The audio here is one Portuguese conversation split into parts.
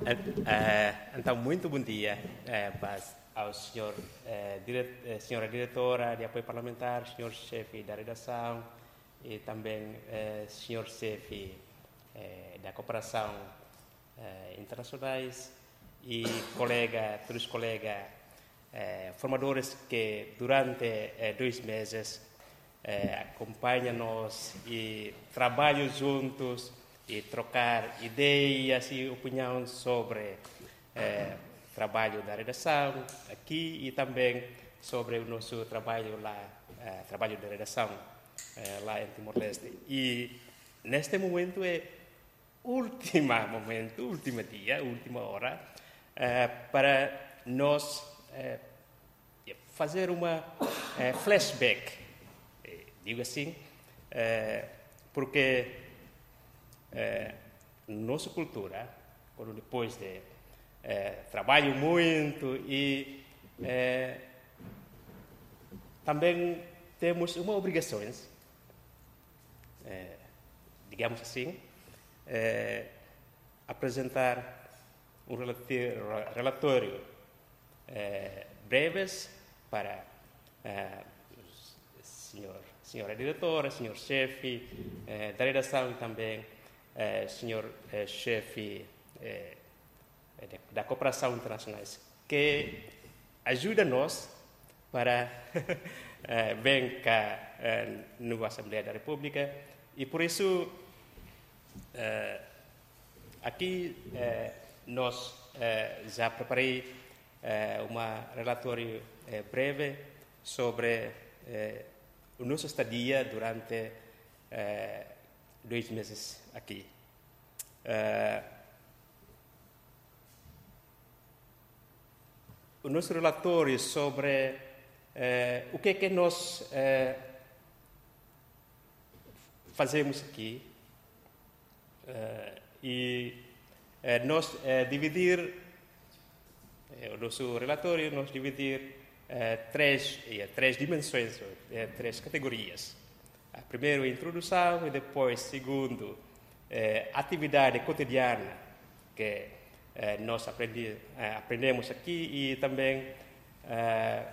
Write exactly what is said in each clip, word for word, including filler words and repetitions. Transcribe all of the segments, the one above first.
Eh, então, muito bom dia eh, para ao senhor, eh, dire, eh, senhora diretora de apoio parlamentar, senhor chefe da redação e também eh, senhor chefe eh, da cooperação eh, internacionais e colega, todos os colegas eh, formadores que durante eh, dois meses eh, acompanham-nos e trabalham juntos e trocar ideias e opiniões sobre eh, o trabalho da redação aqui e também sobre o nosso trabalho lá, eh, trabalho da redação eh, lá em Timor-Leste. E neste momento é último momento, último dia, última hora, eh, para nós eh, fazer uma eh, flashback, eh, digo assim, eh, porque Eh, nossa cultura, quando depois de eh, trabalho muito e eh, também temos uma obrigação, eh, digamos assim, eh, apresentar um relatório eh, breves para eh, o senhor, senhora diretora, senhor chefe eh, da redação e também Eh, senhor eh, chefe eh, da cooperação internacional, que ajuda-nos para eh, vir cá eh, na Assembleia da República e por isso eh, aqui eh, nós eh, já preparei eh, um relatório eh, breve sobre eh, o nosso estadia durante eh, dois meses aqui. Uh, o nosso relatório sobre uh, o que é que nós uh, fazemos aqui uh, e uh, nós uh, dividir uh, o nosso relatório nós dividir uh, três uh, três dimensões, uh, três categorias. Primeiro, introdução e depois, segundo, eh, atividade cotidiana que eh, nós aprendi, eh, aprendemos aqui e também, eh,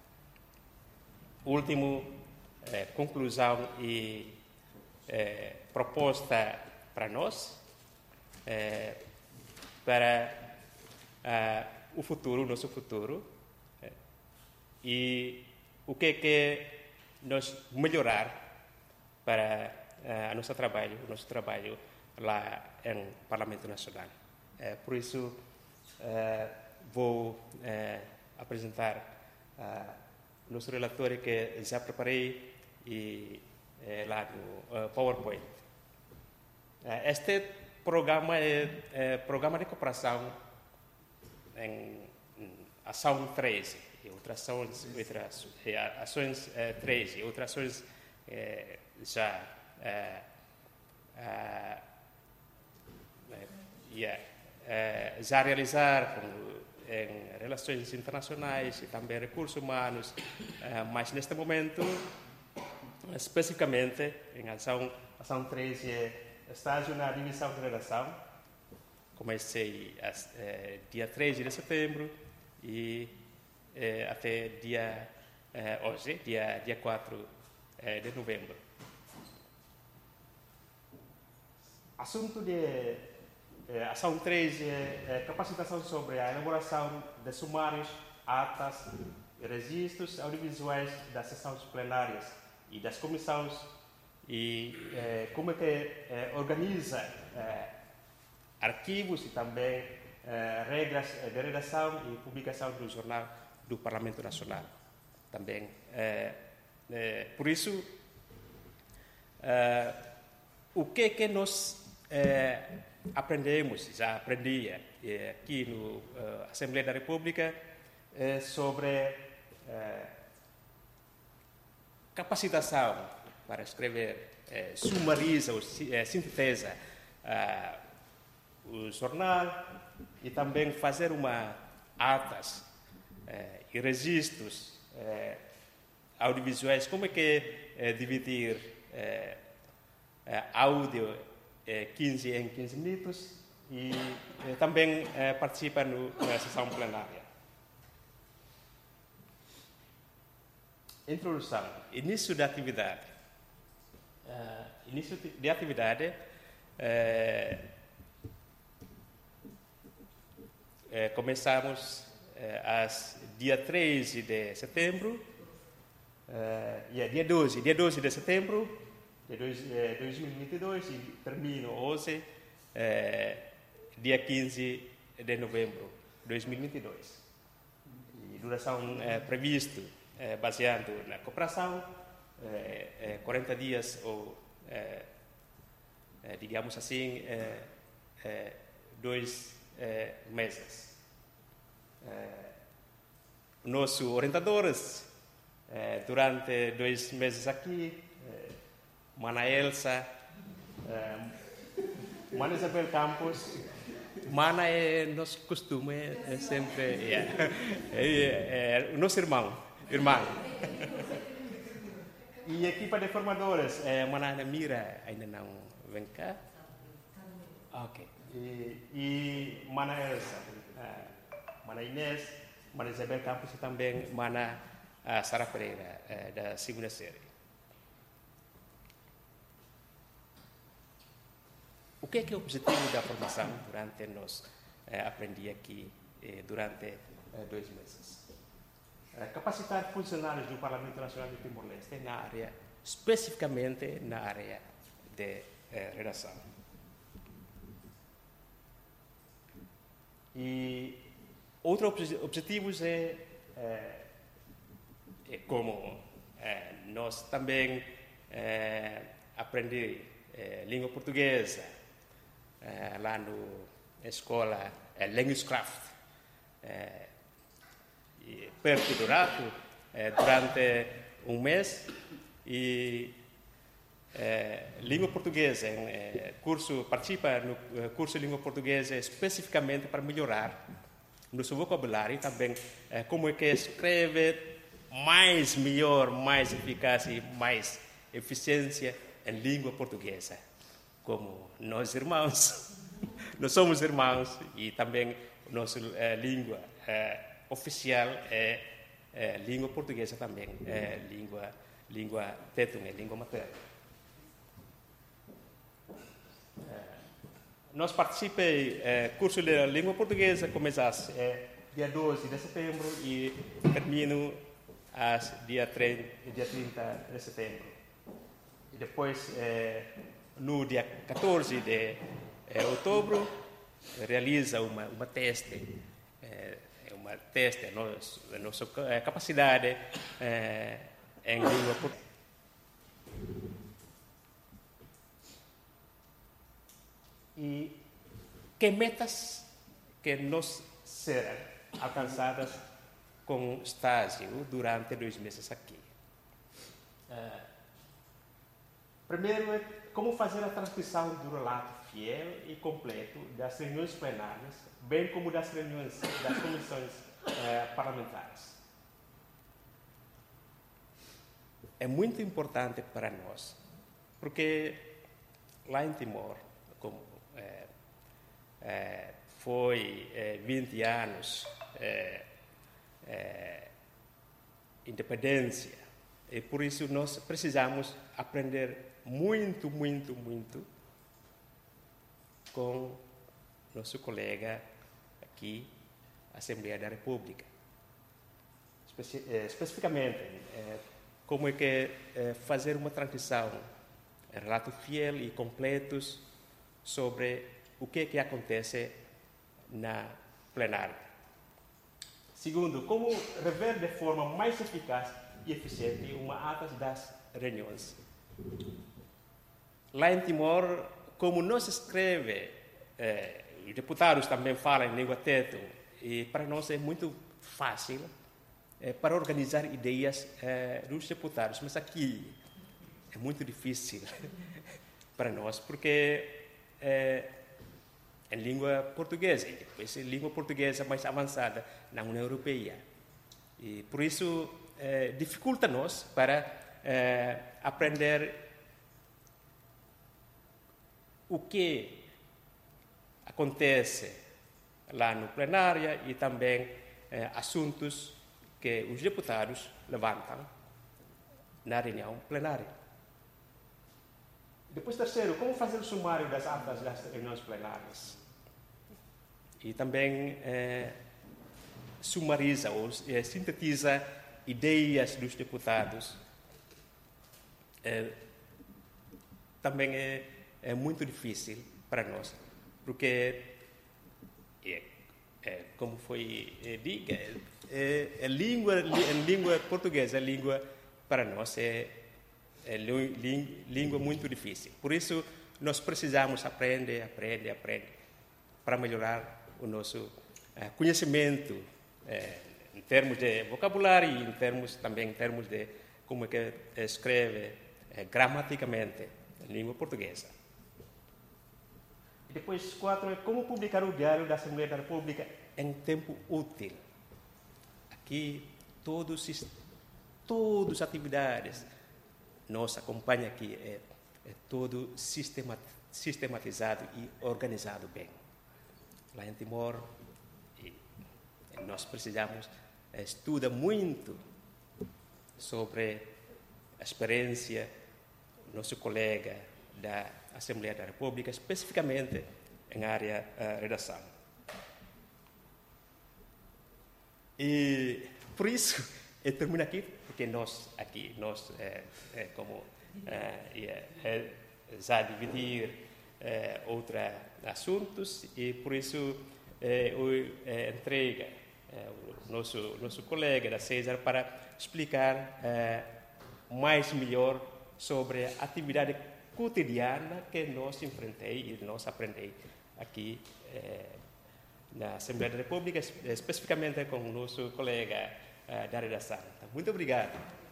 último, eh, conclusão e eh, proposta para nós, eh, para eh, o futuro, o nosso futuro, eh, e o que é que nós melhorar para uh, o nosso trabalho, o nosso trabalho lá no Parlamento Nacional. Uh, por isso, uh, vou uh, apresentar uh, o nosso relatório que já preparei e, uh, lá no uh, PowerPoint. Uh, este programa é uh, programa de cooperação em, em ação treze, e outras ações, outras, ações uh, treze, e outras ações uh, já uh, uh, yeah, uh, já realizar com, em relações internacionais e também recursos humanos, uh, mas neste momento, especificamente em ação, ação treze, estágio na divisão de redação, comecei uh, dia treze de setembro e uh, até dia, uh, hoje, dia, dia quatro uh, de novembro. Assunto de eh, ação três é eh, capacitação sobre a elaboração de sumários, atas e registros audiovisuais das sessões plenárias e das comissões e eh, como é que eh, organiza eh, arquivos e também eh, regras de redação e publicação do Jornal do Parlamento Nacional. Também, eh, eh, por isso, eh, o que é que nós Eh, aprendemos, já aprendia eh, aqui na uh, Assembleia da República eh, sobre eh, capacitação para escrever, eh, sumariza ou eh, sintetiza uh, o jornal e também fazer uma atas eh, e registros eh, audiovisuais, como é que é dividir eh, áudio quinze em quinze minutos e eh, também eh, participa no, na sessão plenária. Introdução. Início da atividade. Uh, início de atividade eh, eh, começamos eh, às dia treze de setembro, uh, yeah, dia doze, dia doze de setembro de dois, eh, dois mil e vinte e dois e termina hoje, eh, dia quinze de novembro de dois mil e vinte e dois. E duração eh, prevista, eh, baseado na cooperação, eh, eh, quarenta dias ou, eh, eh, digamos assim, eh, eh, dois eh, meses. Eh, nossos orientadores, eh, durante dois meses aqui, eh, Mana Elsa, eh, Mana Isabel Campos, Mana é nosso costume, é sempre yeah, é, é, o nosso irmão, irmão. E a equipa de formadores, é, Mana Ana Mira ainda não vem cá. Ok. E, e Mana Elsa, uh, Mana Inês, Mana Isabel Campos e também Mana uh, Sara Pereira, uh, da segunda série. O que é que é o objetivo da formação durante nós eh, aprendi aqui eh, durante eh, dois meses? Eh, capacitar funcionários do Parlamento Nacional de Timor-Leste na área, especificamente na área de eh, redação. E outros obje- objetivos é, é, é como é, nós também é, aprender é, língua portuguesa, Uh, lá na escola uh, Languagecraft, uh, e perto do Rato, uh, durante um mês, e uh, língua portuguesa, uh, curso, participa no uh, curso de língua portuguesa especificamente para melhorar nosso vocabulário e também uh, como é que escreve mais melhor, mais eficaz e mais eficiência em língua portuguesa. Como nós irmãos, nós somos irmãos e também nossa eh, língua eh, oficial é eh, língua portuguesa também, é língua língua tétum, é língua materna. Eh, nós participei eh, curso de língua portuguesa, começasse eh, dia doze de setembro e termino às dia trinta, dia trinta de setembro. E depois eh, no dia catorze de eh, outubro, realiza uma, uma teste, eh, uma teste da nossa, nossa capacidade eh, em língua portuguesa. E que metas que nos serão alcançadas com estágio durante dois meses aqui? Uh, primeiro é como fazer a transcrição do relato fiel e completo das reuniões plenárias, bem como das reuniões das comissões eh, parlamentares. É muito importante para nós, porque lá em Timor, como eh, eh, foi eh, vinte anos eh, eh, independência, e por isso nós precisamos aprender muito, muito, muito com nosso colega aqui, Assembleia da República. Especi eh, especificamente, eh, como é que eh, fazer uma transcrição, eh, relatos fiel e completos sobre o que é que acontece na plenária. Segundo, como rever de forma mais eficaz e eficiente uma ata das reuniões. Lá em Timor, como não se escreve, eh, os deputados também falam em língua tétum, e para nós é muito fácil eh, para organizar ideias eh, dos deputados, mas aqui é muito difícil para nós, porque eh, em língua portuguesa, e depois em língua portuguesa mais avançada na União Europeia. E por isso eh, dificulta-nos para eh, aprender o que acontece lá no plenário e também eh, assuntos que os deputados levantam na reunião plenária. Depois, terceiro, como fazer o sumário das atas das reuniões plenárias? E também eh, sumariza ou eh, sintetiza ideias dos deputados. Eh, também é, é muito difícil para nós, porque, é, é, como foi é, dito, é, é, língua, é língua portuguesa, a língua para nós é, é língua muito difícil. Por isso, nós precisamos aprender, aprender, aprender, para melhorar o nosso é, conhecimento é, em termos de vocabulário e em termos, também em termos de como é que escreve é, gramaticamente a língua portuguesa. E depois, quatro, é como publicar o Diário da Assembleia da República em tempo útil. Aqui, todos, todas as atividades, nossa acompanha aqui, é, é todo sistematizado e organizado bem. Lá em Timor, e, e nós precisamos é, estudar muito sobre a experiência do nosso colega da Assembleia da República, especificamente em área uh, redação. E por isso eu termino aqui, porque nós aqui, nós é, é como é, é, já dividir é, outros assuntos e por isso é, eu é, entrega é, o nosso nosso colega da César para explicar é, mais melhor sobre a atividade cotidiana que nós enfrentei e nós aprendemos aqui eh, na Assembleia da República, especificamente com o nosso colega eh, da redação. Muito obrigado.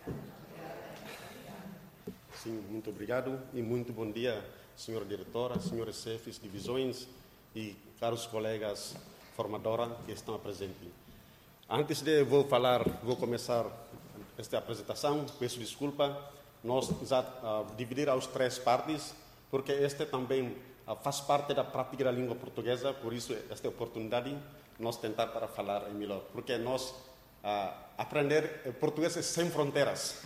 Sim, muito obrigado e muito bom dia, senhora diretora, senhores chefes, divisões e caros colegas formadora que estão presentes. Antes de vou falar, vou começar esta apresentação, peço desculpa. Nós já uh, dividir aos três partes, porque este também uh, faz parte da prática da língua portuguesa, por isso esta oportunidade nós tentar para falar melhor, porque nós uh, aprender português sem fronteiras.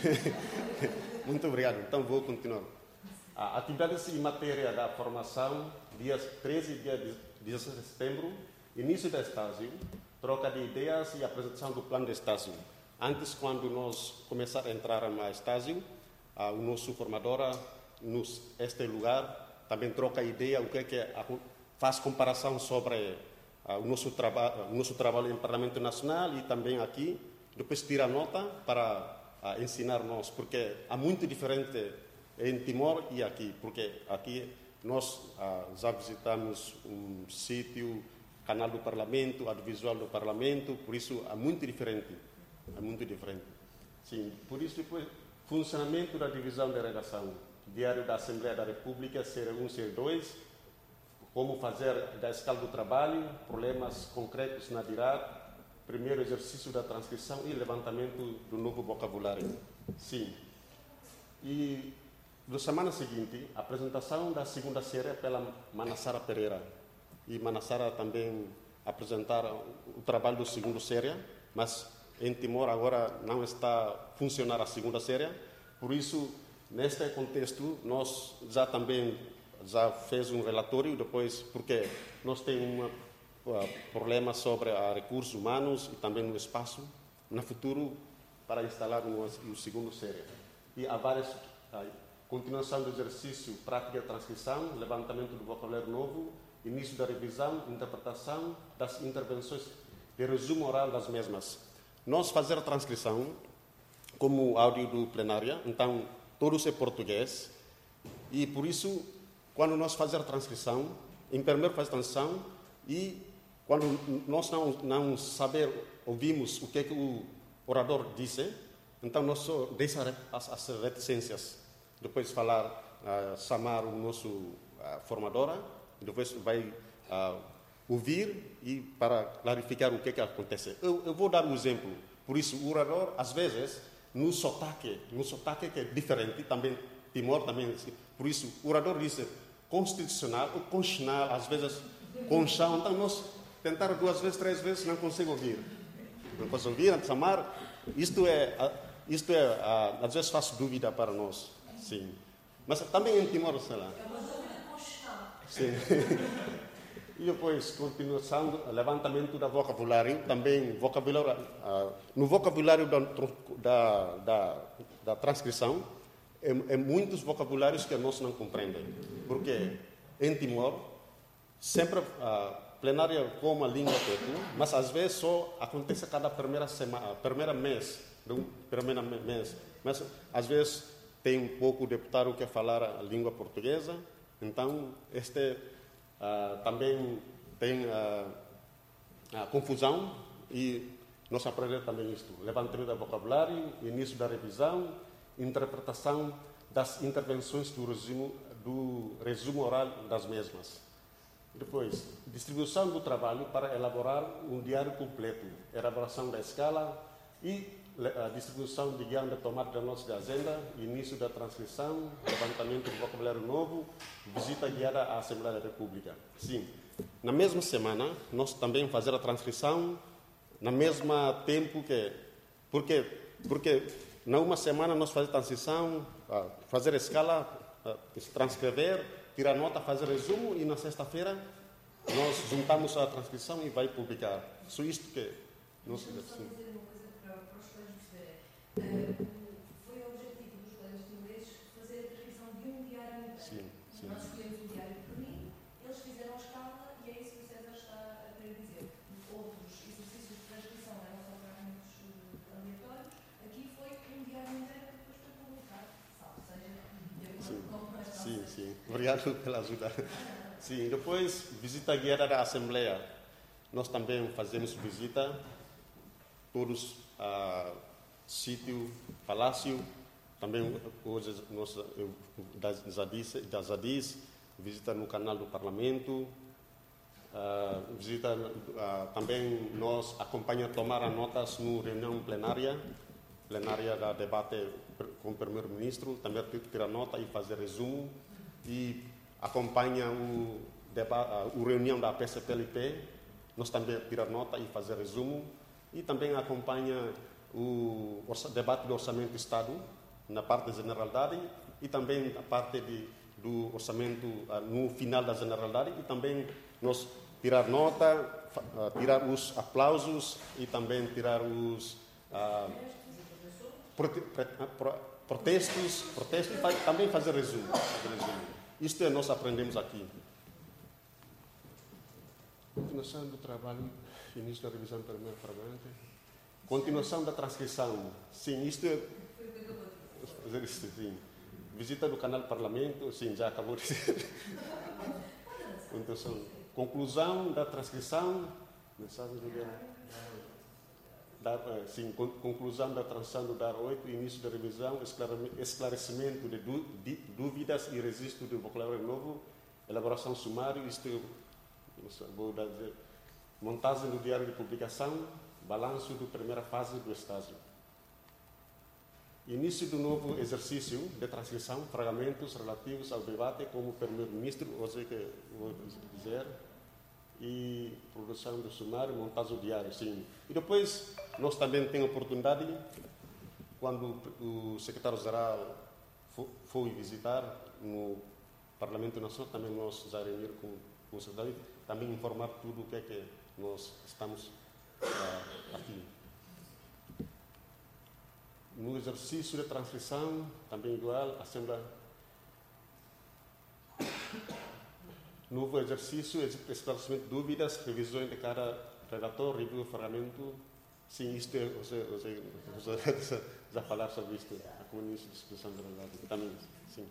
Muito obrigado. Então vou continuar. Uh, atividades em matéria da formação, dias treze e dia dezesseis de setembro, início da estágio, troca de ideias e apresentação do plano de estágio. Antes, quando nós começar a entrar no estágio, uh, o nosso formadora, nos este lugar, também troca ideia, o que é que é, faz comparação sobre uh, o, nosso traba o nosso trabalho em Parlamento Nacional e também aqui, depois tira nota para uh, ensinar nós, porque há muito diferente em Timor e aqui, porque aqui nós uh, já visitamos um sítio, canal do Parlamento, audiovisual do Parlamento, por isso é muito diferente. É muito diferente. Sim, por isso, depois, funcionamento da divisão de redação, Diário da Assembleia da República, série um, série dois, como fazer da escala do trabalho, problemas concretos na D I R A D, primeiro exercício da transcrição e levantamento do novo vocabulário. Sim. E, na semana seguinte, a apresentação da segunda série pela Manassara Pereira. E Manassara também apresentar o trabalho do segundo série, mas em Timor agora não está a funcionar a segunda série, por isso, neste contexto, nós já também já fez um relatório, depois, porque nós temos um uh, problema sobre uh, recursos humanos e também no espaço, no futuro, para instalar o um, um segundo série. E há várias, uh, continuação do exercício, prática de transcrição, levantamento do vocabulário novo, início da revisão, interpretação das intervenções de resumo oral das mesmas. Nós fazer a transcrição como áudio do plenário, então todos é português, e por isso, quando nós fazer a transcrição, em primeiro faz a transcrição, e quando nós não, não saber, ouvimos o que, é que o orador disse, então nós só deixamos as, as reticências, depois falar, uh, chamar o nosso uh, formadora, depois vai uh, ouvir e para clarificar o que, é que acontece. Eu, eu vou dar um exemplo. Por isso, o orador, às vezes, no sotaque, no sotaque que é diferente, também, Timor também, por isso, o orador diz constitucional ou constitucional, às vezes, conchão. Então, nós tentar duas vezes, três vezes, não consigo ouvir. Não consigo ouvir, chamar. Isto é, isto é, às vezes faz dúvida para nós, sim. Mas também em Timor, sei lá. É uma dúvida constante. Sim. E depois, continuação, levantamento do vocabulário, também vocabulário, uh, no vocabulário da, da, da, da transcrição, é, é muitos vocabulários que nós não compreendemos. Porque em Timor, sempre a uh, plenária como a língua tetu, mas às vezes só acontece a cada primeira semana, primeira mês, do primeiro mês. Mas às vezes tem um pouco deputado que falar a língua portuguesa, então este uh, também tem uh, a confusão e nós aprendemos também isto. Levantamento do vocabulário, início da revisão, interpretação das intervenções do resumo, do resumo oral das mesmas. Depois, distribuição do trabalho para elaborar um diário completo, elaboração da escala e a distribuição de guião de tomada de notas de agenda, início da transcrição, levantamento do vocabulário novo, visita guiada à Assembleia da República. Sim, na mesma semana, nós também fazer a transcrição, na mesma tempo que... Porque, porque na uma semana nós fazer a transcrição, fazer a escala, transcrever, tirar nota, fazer resumo e na sexta-feira nós juntamos a transcrição e vai publicar. Só isto que... Nós, assim. Uh, foi o objetivo dos colegas timorenses fazer a transcrição de um diário inteiro. Sim, sim. Nós escolhemos um diário pequenino, eles fizeram a escala e é isso que o César está a querer dizer. Outros exercícios de transcrição eram só fragmentos uh, aleatórios. Aqui foi um diário inteiro que depois foi publicado. Salve seja, de acordo com esta Sim, sim. Obrigado pela ajuda. Sim, depois, visita guiada da Assembleia. Nós também fazemos visita, todos a... Uh, sítio, palácio, também hoje nós, das Zadis, das Zadis, visita no canal do Parlamento, uh, visita uh, também nós acompanha tomar notas no reunião plenária, plenária da debate com o primeiro-ministro, também tirar nota e fazer resumo e acompanha o debate, uh, o reunião da P C P L P, nós também tirar nota e fazer resumo e também acompanha o debate do Orçamento do Estado, na parte da Generalidade, e também a parte de, do orçamento uh, no final da Generalidade, e também nós tirar nota, uh, tirar os aplausos e também tirar os uh, prote, pro, protestos, protestos e também fazer resumo, fazer resumo. Isto é nós aprendemos aqui. Continuação do trabalho, início da revisão primeira fragmente. Continuação da transcrição. Sim, isto é... Fazer isto, sim. Visita do canal do Parlamento, sim, já acabou de dizer. Continuação. Conclusão da transcrição. Mensagem do dia. Dar, sim, conclusão da transição do D A R oito, início da revisão, esclarecimento de dúvidas e registro do vocabulário novo, elaboração sumário, isto é, vou dizer, montagem do diário de publicação, balanço da primeira fase do estágio. Início do novo exercício de transcrição, fragmentos relativos ao debate como primeiro-ministro, hoje que vou dizer, e produção do sumário, montagem do diário, sim. E depois, nós também temos oportunidade, quando o secretário-geral foi visitar no Parlamento Nacional, também nós já reunir com, com o secretário, também informar tudo o que é que nós estamos Uh, aqui. No exercício de transcrição, também igual, a Assembleia. Novo exercício, esclarecimento de dúvidas, revisões de cada relator, review do ferramento. Sim, isto é, você, você, você já falar sobre isto, a comunicação de discussão de realidade. Também, sim.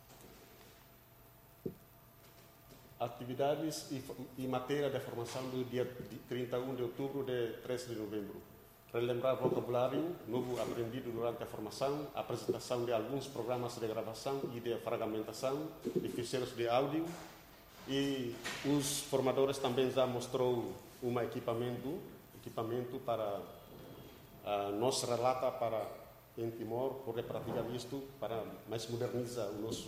Atividades e, e matéria de formação do dia trinta e um de outubro de treze de novembro. Relembrar vocabulário novo aprendido durante a formação, apresentação de alguns programas de gravação e de fragmentação de ficheiros de áudio. E os formadores também já mostrou um equipamento, equipamento para uh, nos relata para em Timor, poder praticar isto para mais modernizar o nosso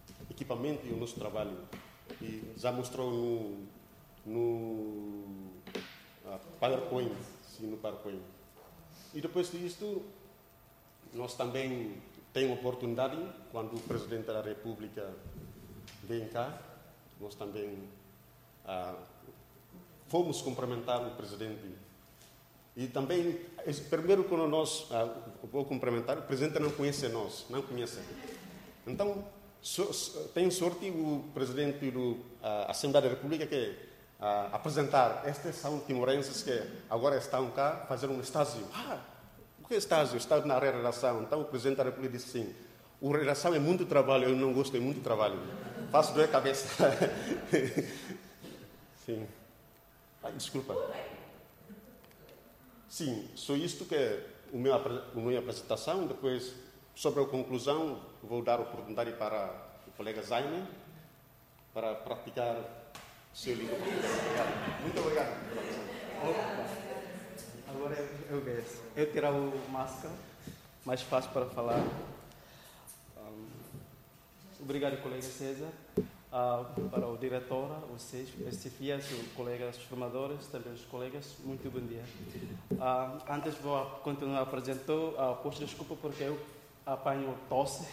equipamento e o nosso trabalho. E já mostrou no, no PowerPoint, sim, no PowerPoint. E depois disto, nós também temos oportunidade, quando o Presidente da República vem cá, nós também ah, fomos cumprimentar o Presidente. E também, primeiro quando nós, ah, vou cumprimentar, o Presidente não conhece nós, não conhece. Então, so, so, tenho sorte o Presidente da Assembleia da República que ah, apresentar, estes são timorenses que agora estão cá fazer um estágio. Ah, o que é estágio? Estágio na redação. Então o Presidente da República disse assim, o redação é muito trabalho, eu não gosto, é muito trabalho. Faço doer a cabeça. Sim. Ai, desculpa. Sim, só isto que é o meu, a minha apresentação. Depois, sobre a conclusão, vou dar a oportunidade para o colega Zaine para praticar seu livro. Muito obrigado. Agora eu vejo. Eu tirar o máscara, mais fácil para falar. Um, obrigado, colega César. Uh, para o diretor, vocês, os chefias, os colegas formadores, também os colegas, muito bom dia. Uh, antes vou continuar apresentando, uh, posso desculpa porque eu apanho tosse,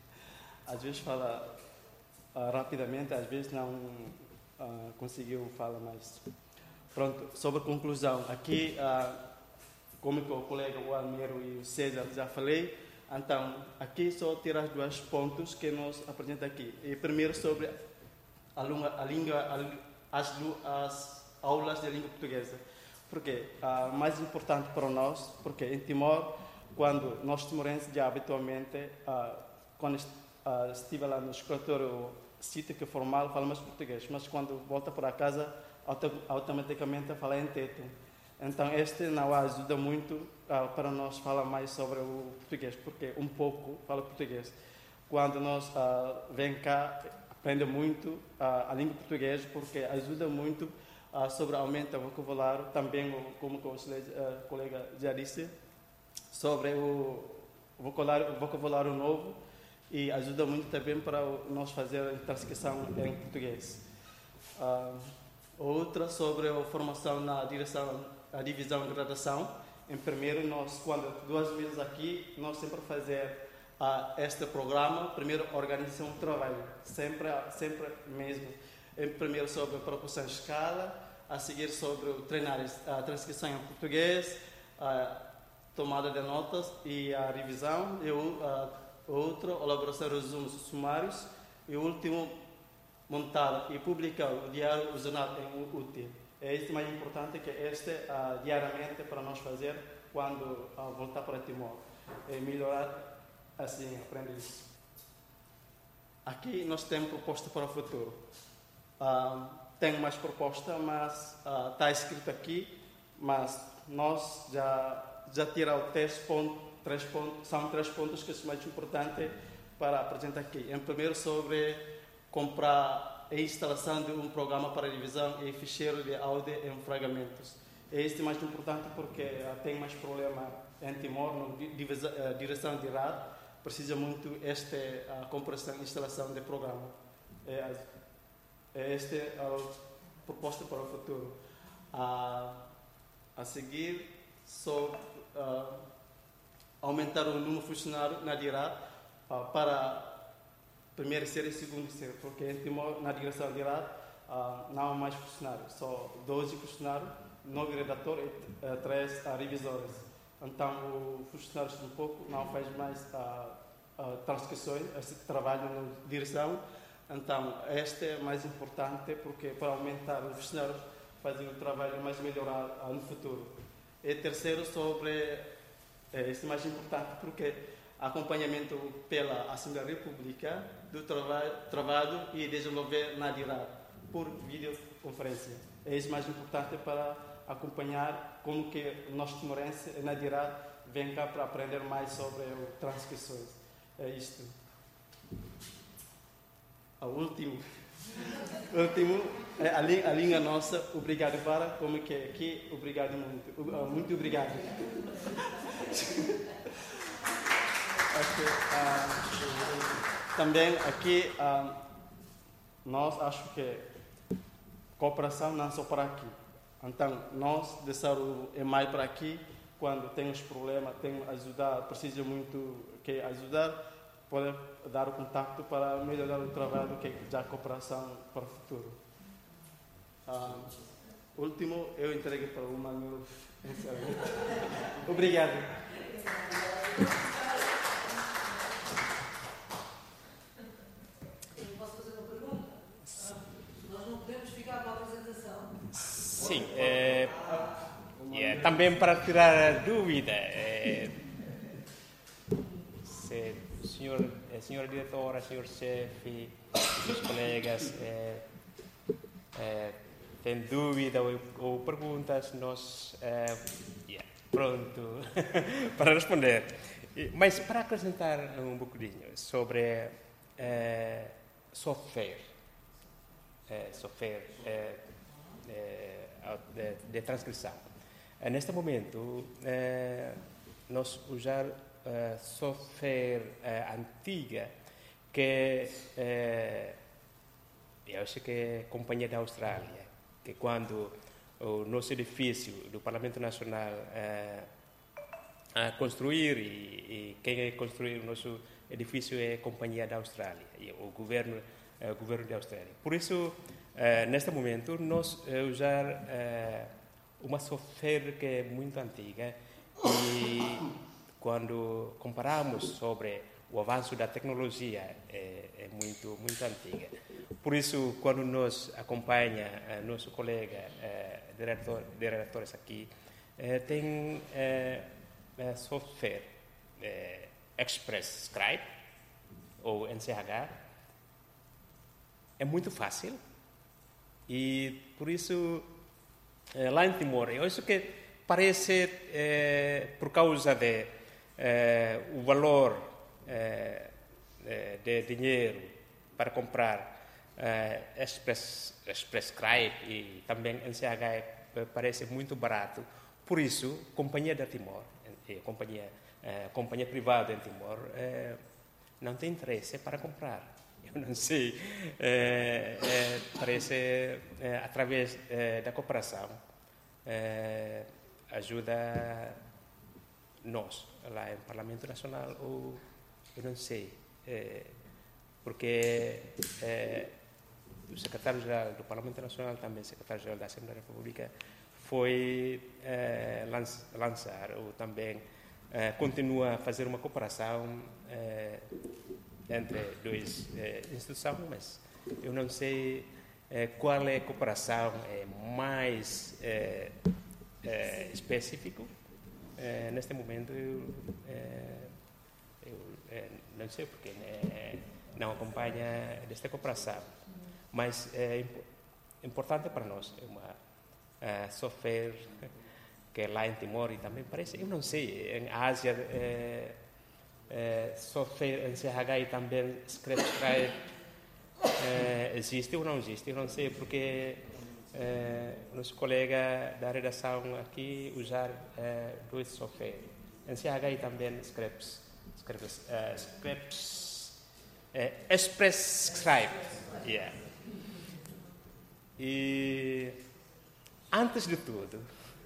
às vezes fala uh, rapidamente, às vezes não uh, conseguiu falar mais. Pronto, sobre a conclusão, aqui, uh, como que o colega o Almiro e o César já falei, então, aqui só tirar dois pontos que nós apresentamos aqui. E primeiro sobre a, lunga, a língua, a, as, as aulas de língua portuguesa. Porque a uh, mais importante para nós, porque em Timor, quando nós timorenses já habitualmente, uh, quando uh, estive lá no escritório sítio que formal, falamos português, mas quando volta para casa, auto, automaticamente fala em teto. Então, este não ajuda muito uh, para nós falar mais sobre o português, porque um pouco fala português. Quando nós uh, vem cá, aprende muito uh, a língua portuguesa, porque ajuda muito uh, sobre aumento do vocabulário, também, como o uh, colega já disse, sobre o vocabulário, o vocabulário novo, e ajuda muito também para nós fazer a transcrição em português. Uh, outra sobre a formação na direção, a divisão de graduação. Em primeiro, nós, quando duas vezes aqui, nós sempre fazer uh, este programa, primeiro organização do trabalho, sempre, sempre mesmo. Em primeiro sobre a proporção de escala, a seguir sobre o treinar a transcrição em português, a tomada de notas e a revisão, e o uh, outro, elaboração de resumos sumários, e o último, montar e publicar o diário, o jornal em útil. É isso mais importante que este uh, diariamente para nós fazer quando uh, voltar para Timor. É melhorar assim, aprender isso. Aqui nós temos proposta para o futuro. Uh, tem mais proposta, mas está uh, escrito aqui, mas nós já, já tiramos três pontos, três pontos, são três pontos que são mais importantes para apresentar aqui. Em primeiro, sobre comprar a instalação de um programa para revisão e ficheiro de áudio em fragmentos. Este é mais importante porque uh, tem mais problema em Timor, na divisa, uh, direção de R A D, precisa muito esta uh, compressão e instalação de programa. É, é esta é a proposta para o futuro. Uh, a seguir, só uh, aumentar o número de funcionários na D I R A D uh, para primeiro série e segundo série, porque em Timor, na direção de R A D, uh, não há mais funcionários, só doze funcionários, nove redatores e uh, três uh, revisores. Então, os funcionários um pouco não faz mais uh, uh, transcrições, esse trabalho na direção. Então, este é mais importante porque para aumentar os funcionários, fazer o trabalho mais melhorado uh, no futuro. E terceiro, sobre, eh, esse é mais importante porque acompanhamento pela Assembleia da República do trabalho, trabalho e desenvolver na D I R A D por videoconferência. É isso mais importante para acompanhar como que nós timorenses na D I R A D vem cá para aprender mais sobre o transcrições. É isto. O último, último é a, a língua nossa, obrigado para, como que aqui, obrigado muito, muito obrigado. Okay, uh, também aqui uh, nós acho que cooperação não só para aqui. Então, nós, deixar o e-mail para aqui, quando temos problema, tem ajudar, precisa muito que ajudar, pode dar o contato para melhorar o trabalho que já a cooperação para o futuro. Ah, último, eu entrego para o Manuel. Obrigado. Posso fazer uma pergunta? Nós não podemos ficar com a apresentação. Sim, é, é, também para tirar a dúvida, é, se o senhor, a senhora diretora, o senhor chefe, os colegas é, é, têm dúvida ou, ou perguntas, nós é, yeah, pronto para responder. Mas para acrescentar um bocadinho sobre é, software, é, software é, é, de, de transcrição. Neste momento, eh, nós usar eh, software eh, antiga que eh, eu acho que é a Companhia da Austrália, que quando o nosso edifício do Parlamento Nacional eh, a construir e, e quem construir o nosso edifício é a Companhia da Austrália, e o governo, eh, o governo da Austrália. Por isso, Uh, neste momento, nós uh, usar uh, uma software que é muito antiga e quando comparamos sobre o avanço da tecnologia é, é muito muito antiga. Por isso, quando nós acompanha uh, nosso colega uh, diretor, diretores aqui, uh, tem uh, uh, software uh, Express Scribe ou N C H, é muito fácil. E por isso, eh, lá em Timor, eu acho que parece, eh, por causa de eh, o valor eh, de dinheiro para comprar eh, Express, Express Scribe e também N C H parece muito barato. Por isso, companhia da Timor, eh, companhia, eh, companhia privada em Timor, eh, não tem interesse para comprar. Eu não sei, é, é, parece é, através é, da cooperação é, ajuda nós lá no Parlamento Nacional ou eu não sei, é, porque é, o secretário-geral do Parlamento Nacional também secretário-geral da Assembleia da República foi é, lançar ou também é, continua a fazer uma cooperação é, entre duas eh, instituições, mas eu não sei eh, qual é a cooperação eh, mais eh, eh, específico. Eh, neste momento, eu, eh, eu eh, não sei porque né, não acompanha desta cooperação, mas é imp importante para nós. É uma eh, software que é lá em Timor e também parece, eu não sei, em Ásia, eh, Eh, software N C H e também ScriptScribe eh, existe ou não existe, eu não sei porque eh, nosso colega da redação aqui usar eh, dois softwares, N C H e também Scripts, Scripts, uh, Scripts eh, ExpressScribe, yeah. E antes de tudo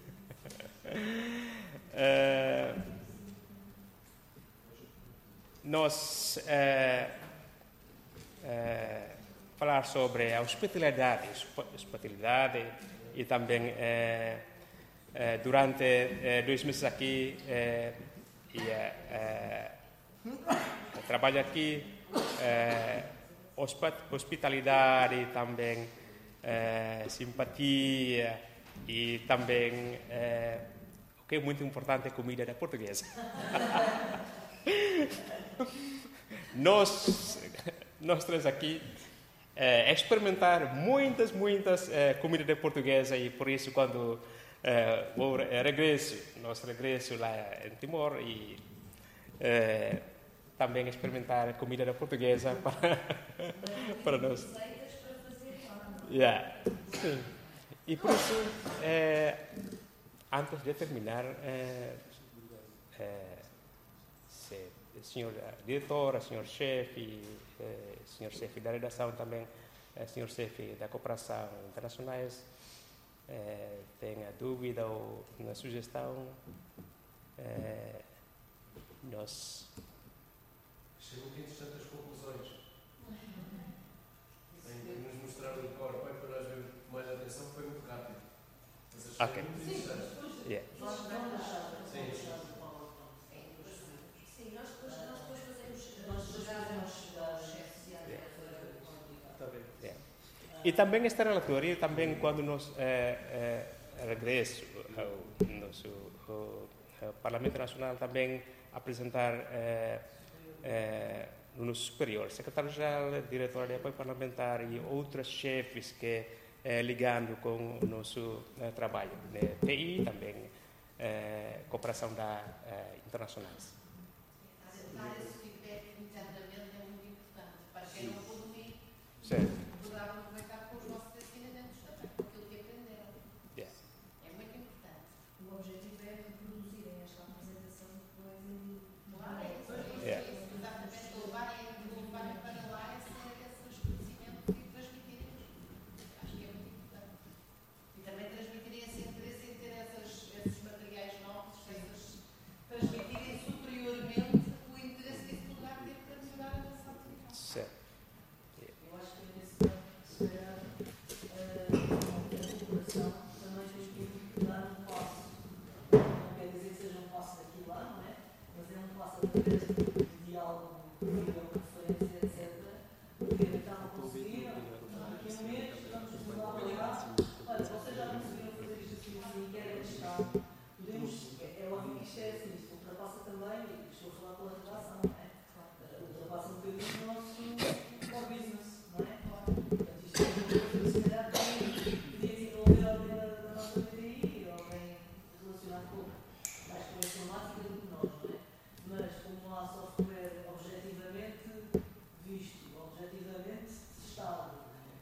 uh, nós eh, eh, falar sobre a hospitalidade, hospitalidade e também eh, eh, durante eh, dois meses aqui eh, e eh, trabalho aqui eh, hospitalidade também eh, simpatia e também eh, o que é muito importante é a comida da portuguesa. Nós, nós três aqui, é, experimentar muitas, muitas é, comidas de portuguesa e por isso quando é, vou regresso, nosso regresso lá em Timor e é, também experimentar comida da portuguesa para, para nós. Yeah. Sim. E por isso, é, antes de terminar, é, é, senhor diretor, senhor chefe, eh, senhor chefe da redação também, eh, senhor chefe da cooperação internacionais, é, tem a dúvida ou uma sugestão, é, nós... Achei muito interessante as conclusões. Em que nos mostraram o PowerPoint para nós vermos mais atenção, foi muito rápido. Mas achei Ok. muito interessante. Yeah. Nós vamos deixar. Sim, sim. Sim, nós depois, nós depois fazemos. Nós chegarmos aos chefes e à diretora. Está bem. Yeah. E também esta relatoria, também quando nós é, é, regresso ao nosso ao, ao Parlamento Nacional, também apresentar é, é, no nosso superior, secretário-geral, diretor de apoio parlamentar e outros chefes que é, ligando com o nosso é, trabalho, né? T I também, é, cooperação da, é, internacionais. Dar esse feedback internamente é muito importante. Para quem não pôde ouvir, Certo. poderá aproveitar com os nossos ensinamentos também, com aquilo que aprenderam. Yeah. É muito importante. O objetivo é reproduzirem esta apresentação depois em. Claro, é isso. Yeah. Exatamente, levarem, levarem para lá esse, esses conhecimentos e transmitirem. Acho que é muito importante. E também transmitirem esse interesse em ter essas, esses materiais novos, essas, transmitirem superiormente o interesse que isso poderá ter para melhorar a nossa atividade. Certo. Eu acho que nesse campo, se calhar, a população também tem que dar um passo. Não quer dizer que seja um passo daqui e lá, não é? Mas é um passo através de diálogo, de videoconferência, etcétera. Porque então não conseguiram, daqui a um mês, vamos mudar para lá. Olha, vocês já conseguiram fazer isto assim, assim, querem testar. Podemos, é, é óbvio que isto é assim, isto ultrapassa também, e estou a falar pela redação, não é? Ultrapassa um bocadinho o nosso core business, não é? Portanto, isto é uma coisa que se calhar também podia desenvolver alguém da, da nossa T I, ou alguém relacionado com, mais com a informática do que nós, não é? Mas como não há software objetivamente visto, objetivamente testado,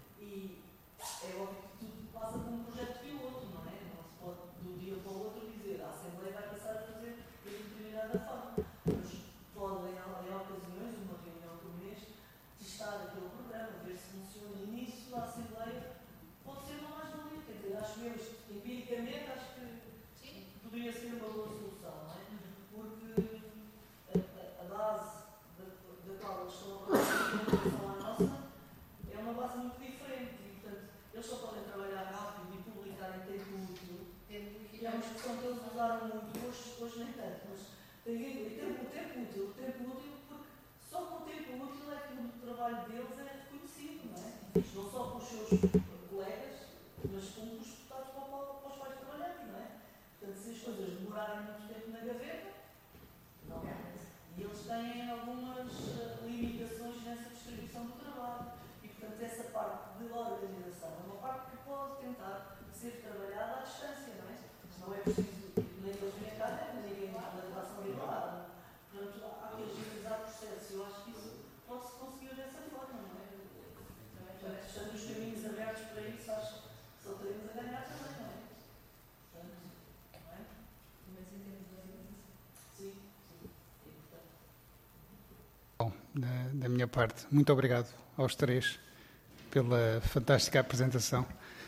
e é óbvio que tudo passa por um projeto piloto, não é? Não se pode de um dia para o outro dizer a Assembleia vai passar a fazer de determinada forma. Mas podem, em ocasiões, uma reunião como este, testar aquele programa, ver se funciona. E nisso a Assembleia pode ser uma mais-valia. Quer dizer, acho eu, empiricamente, acho que Sim. poderia ser uma boa solução, não é? Porque a, a, a base da, da qual eles estão a produzir em relação à nossa é uma base muito diferente. E, portanto, eles só podem trabalhar rápido e publicar em tempo útil. E é uma expressão que eles usaram muito, hoje, hoje nem tanto, mas tem vindo, e tempo, o tempo útil, o tempo útil, porque só com o tempo útil é que o trabalho deles é reconhecido, não é? Não só com os seus colegas, mas com os deputados para, para, para os quais trabalhamos, não é? Portanto, se as coisas demorarem muito tempo na gaveta, não é? E eles têm algumas uh, limitações nessa distribuição do trabalho. E, portanto, essa parte de organização é uma parte que pode tentar ser trabalhada à distância, não é? Não é preciso nem eles virem cá, nem ninguém na relação de lado. Portanto, há que agilizar processos. Eu acho que isso pode-se conseguir dessa forma, não é? Portanto, estando os caminhos abertos para isso, acho que só teremos a ganhar também, não é? Portanto, não é? Mas em termos de organização. Sim, sim. É importante. Bom, da, da minha parte, muito obrigado aos três pela fantástica apresentação.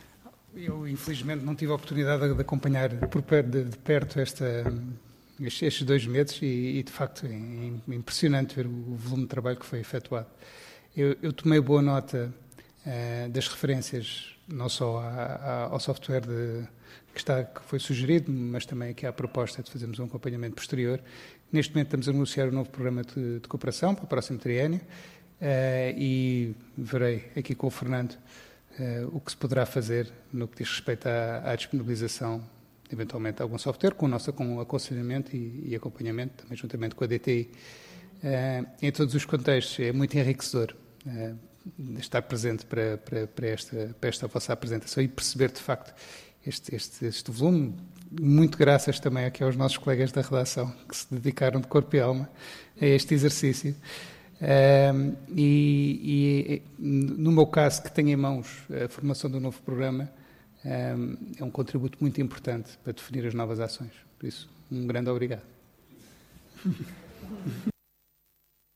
Eu, infelizmente, não tive a oportunidade de, de acompanhar por, de, de perto esta, estes, estes dois meses e, e, de facto, é impressionante ver o volume de trabalho que foi efetuado. Eu, eu tomei boa nota uh, das referências, não só a, a, ao software de, que, está, que foi sugerido, mas também aqui à proposta de fazermos um acompanhamento posterior. Neste momento estamos a anunciar um novo programa de, de cooperação para o próximo triênio uh, e verei aqui com o Fernando Uh, o que se poderá fazer no que diz respeito à, à disponibilização, eventualmente, de algum software, com o nosso com aconselhamento e, e acompanhamento, também juntamente com a D T I. Uh, em todos os contextos, é muito enriquecedor uh, estar presente para, para, para, esta, para esta vossa apresentação e perceber, de facto, este, este, este volume. Muito graças também aqui aos nossos colegas da redação, que se dedicaram de corpo e alma a este exercício. Um, e, e no meu caso, que tenho em mãos a formação do novo programa, um, é um contributo muito importante para definir as novas ações. Por isso, um grande obrigado.